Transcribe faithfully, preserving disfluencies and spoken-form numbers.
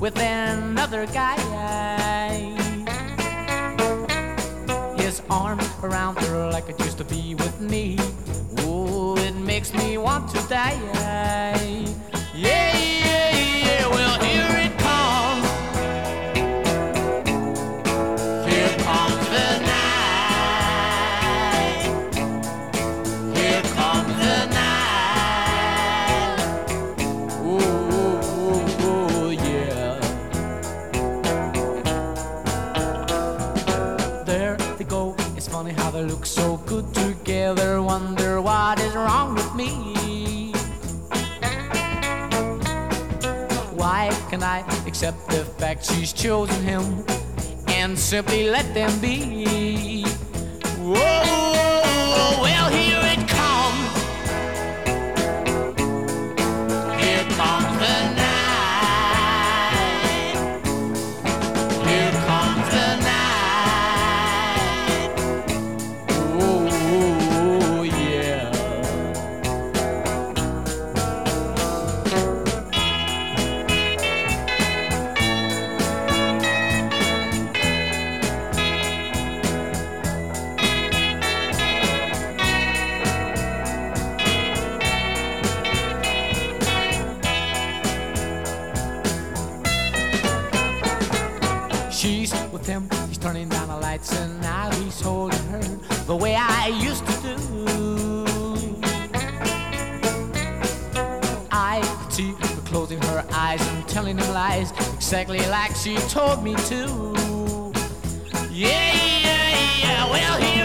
with another guy. His arms around her like it used to be with me. Oh, it makes me want to die. Yeah, yeah, yeah, well, here it comes. Here comes the night. Here comes the night. Ooh, ooh, ooh, yeah. There they go. It's funny how they look so good together. Wonder what is wrong with me. Why can I accept the fact she's chosen him and simply let them be? Whoa, well, here it comes. Here comes the night. Here comes the night. Oh, yeah. She's with him, he's turning down the lights, and now he's holding her the way I used to do. I could see her closing her eyes and telling him lies, exactly like she told me to. Yeah, yeah, yeah, well, here